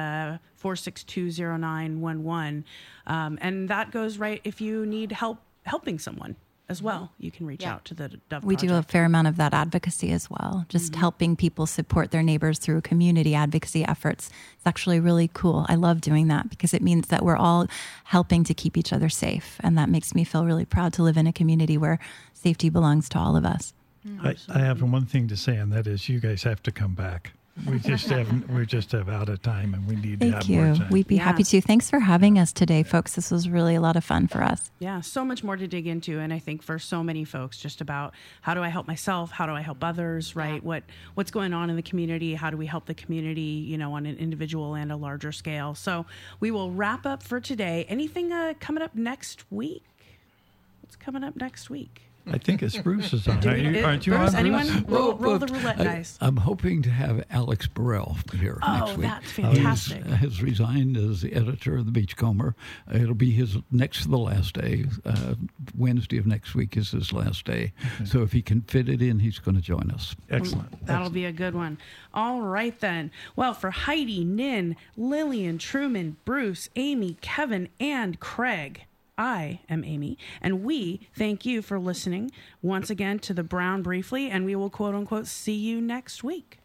462-0911. And that goes right if you need help helping someone. as well. You can reach out to the Dove We Project. do a fair amount of that advocacy as well, just helping people support their neighbors through community advocacy efforts. It's actually really cool. I love doing that because it means that we're all helping to keep each other safe. And that makes me feel really proud to live in a community where safety belongs to all of us. I have one thing to say, and that is you guys have to come back. We're just out of time, and we need to have more time. We'd be happy to. Thanks for having us today, folks. This was really a lot of fun for us. Yeah, so much more to dig into, and I think for so many folks, just about how do I help myself, how do I help others, right? What's going on in the community? How do we help the community, on an individual and a larger scale? So we will wrap up for today. Anything coming up next week? What's coming up next week? I think it's Bruce's on. Aren't you Bruce, on, anyone? Bruce? Roll the roulette dice. I'm hoping to have Alex Burrell here next week. That's fantastic. He has resigned as the editor of the Beachcomber. It'll be his next to the last day. Wednesday of next week is his last day. Okay. So if he can fit it in, he's going to join us. Excellent. That'll be a good one. All right, then. Well, for Heidi, Nin, Lillian, Truman, Bruce, Amy, Kevin, and Craig, I am Amy, and we thank you for listening once again to the Brown Briefly, and we will quote unquote see you next week.